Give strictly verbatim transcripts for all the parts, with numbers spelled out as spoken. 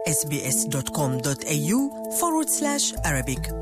sbs.com.au forward slash Arabic.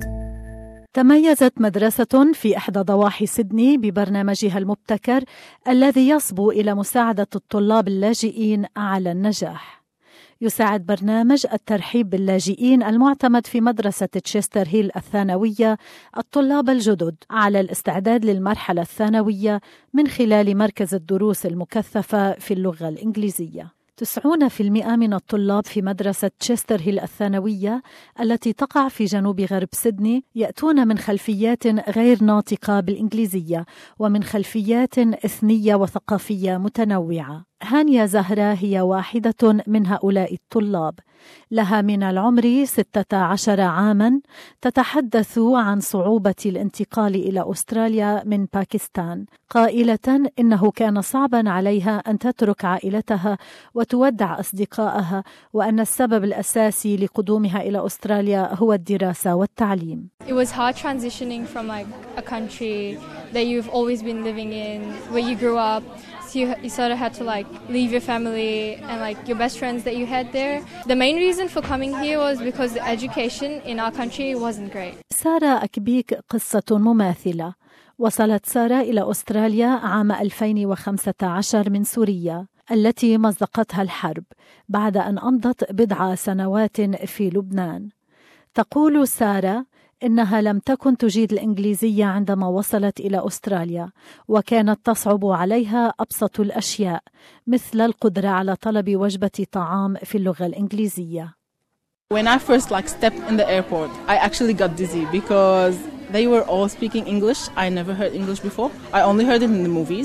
تميزت مدرسة في إحدى ضواحي سيدني ببرنامجها المبتكر الذي يصبو إلى مساعدة الطلاب اللاجئين على النجاح. يساعد برنامج الترحيب باللاجئين المعتمد في مدرسة تشستر هيل الثانوية الطلاب الجدد على الاستعداد للمرحلة الثانوية من خلال مركز الدروس المكثفة في اللغة الإنجليزية. تسعون بالمئة من الطلاب في مدرسة تشستر هيل الثانوية التي تقع في جنوب غرب سيدني يأتون من خلفيات غير ناطقة بالإنجليزية ومن خلفيات إثنية وثقافية متنوعة. هانيا زهرة هي واحدة من هؤلاء الطلاب، لها من العمر ستة عشر عاماً، تتحدث عن صعوبة الانتقال إلى أستراليا من باكستان، قائلة إنه كان صعباً عليها أن تترك عائلتها وتودع أصدقائها، وأن السبب الأساسي لقدومها إلى أستراليا هو الدراسة والتعليم. It was hard transitioning from like a country that you've always been living in, where you grew up. So you, you sort of had to like leave your family and like your best friends that you had there. The main reason for coming here was because the education in our country wasn't great. سارة أكبيك قصة مماثلة. وصلت سارة إلى أستراليا عام ألفين وخمسة عشر من سوريا التي مزقتها الحرب بعد أن أمضت بضع سنوات في لبنان. تقول سارة إنها لم تكن تجيد الإنجليزية عندما وصلت إلى أستراليا، وكانت تصعب عليها أبسط الأشياء مثل القدرة على طلب وجبة طعام في اللغة الإنجليزية. When I first like stepped in the airport, I actually got dizzy because they were all speaking English. I never heard English before. I only heard it in the movies,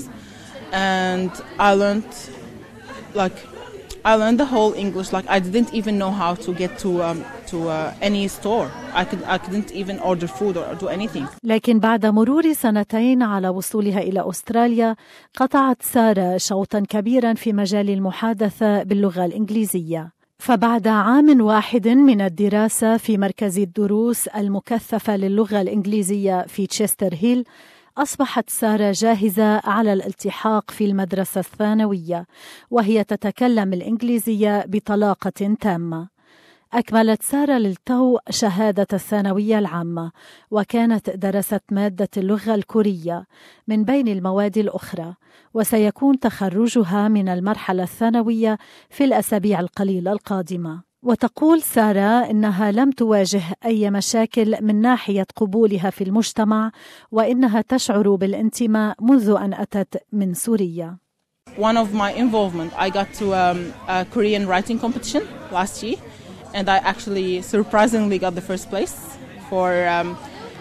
and I learned like I learned the whole English. Like I didn't even know how to get to um, to uh, any store. I could I couldn't even order food or do anything. لكن بعد مرور سنتين على وصولها إلى أستراليا قطعت سارة شوطا كبيرا في مجال المحادثة باللغة الإنجليزية. فبعد عام واحد من الدراسة في مركز الدروس المكثفة للغة الإنجليزية في تشستر هيل أصبحت سارة جاهزة على الالتحاق في المدرسة الثانوية، وهي تتكلم الإنجليزية بطلاقة تامة. أكملت سارة للتو شهادة الثانوية العامة، وكانت درست مادة اللغة الكورية من بين المواد الأخرى، وسيكون تخرجها من المرحلة الثانوية في الأسابيع القليلة القادمة. وتقول سارة إنها لم تواجه أي مشاكل من ناحية قبولها في المجتمع، وإنها تشعر بالانتماء منذ أن أتت من سوريا. One of my involvement, I got to um, a Korean writing competition last year, and I actually surprisingly got the first place for um,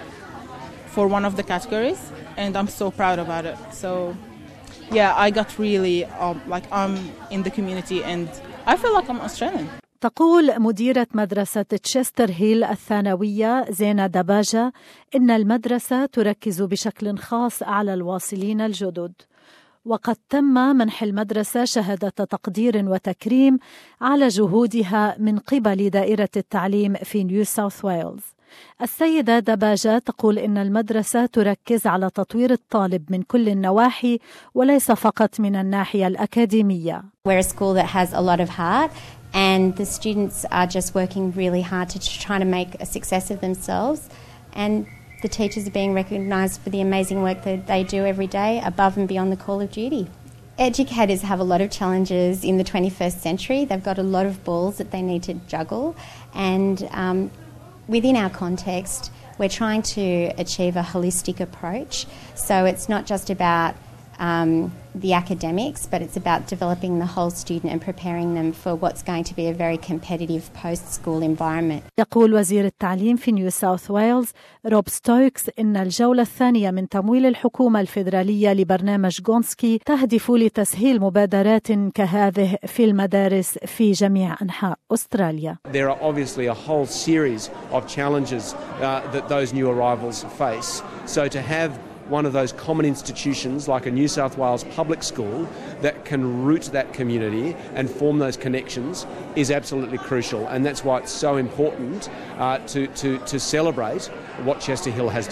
for one of the categories, and I'm so proud about it. So, yeah, I got really um, like I'm in the community, and I feel like I'm Australian. تقول مديرة مدرسة تشستر هيل الثانوية زينة دباجة إن المدرسة تركز بشكل خاص على الواصلين الجدد، وقد تم منح المدرسة شهادة تقدير وتكريم على جهودها من قبل دائرة التعليم في نيو ساوث ويلز. السيدة دباجة تقول إن المدرسة تركز على تطوير الطالب من كل النواحي وليس فقط من الناحية الأكاديمية. We're a school that has a lot of heart, and the students are just working really hard to try to make a success of themselves, and the teachers are being recognised for the amazing work that they do every day above and beyond the call of duty. Educators have a lot of challenges in the twenty-first century. They've got a lot of balls that they need to juggle, and um, within our context, we're trying to achieve a holistic approach. So it's not just about um, the academics, but it's about developing the whole student and preparing them for what's going to be a very competitive post-school environment. يقول وزير التعليم في نيو ساوث ويلز روب ستويكس إن الجولة الثانية من تمويل الحكومة الفيدرالية لبرنامج غونسكي تهدف لتسهيل مبادرات كهذه في المدارس في جميع أنحاء أستراليا. There are obviously a whole series of challenges uh, that those new arrivals face. So to have one of those common institutions like a New South Wales public school that can root that community and form those connections is absolutely crucial, and that's why it's so important uh, to, to, to celebrate what Chester Hill has done.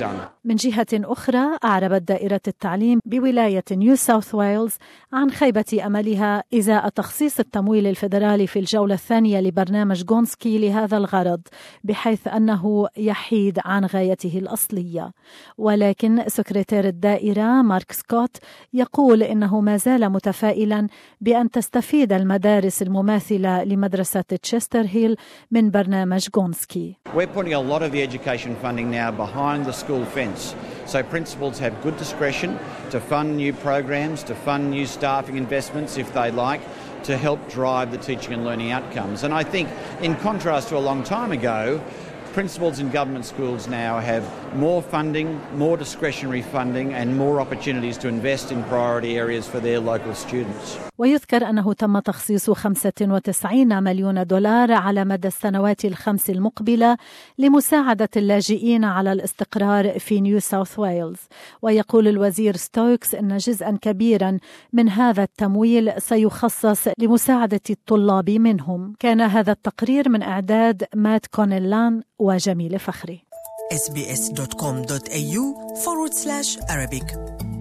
من جهة أخرى، أعربت دائرة التعليم بولاية نيو ساوث ويلز عن خيبة أملها إزاء تخصيص التمويل الفيدرالي في الجولة الثانية لبرنامج غونسكي لهذا الغرض، بحيث أنه يحيد عن غايته الأصلية. ولكن سكرتير الدائرة مارك سكوت يقول إنه ما زال متفائلا بأن تستفيد المدارس المماثلة لمدرسة تشستر هيل من برنامج غونسكي. We're putting a lot of the education funding now behind the school fence. So principals have good discretion to fund new programs, to fund new staffing investments if they like, to help drive the teaching and learning outcomes. And I think in contrast to a long time ago, principals in government schools now have more funding, more discretionary funding and more opportunities to invest in priority areas for their local students. ويذكر أنه تم تخصيص خمسة وتسعين مليون دولار على مدى السنوات الخمس المقبلة لمساعدة اللاجئين على الاستقرار في نيو ساوث ويلز. ويقول الوزير ستوكس أن جزءا كبيرا من هذا التمويل سيخصص لمساعدة الطلاب منهم. كان هذا التقرير من إعداد مات كونيلان وجميل فخري. إس بي إس دوت كوم دوت إيه يو forward slash Arabic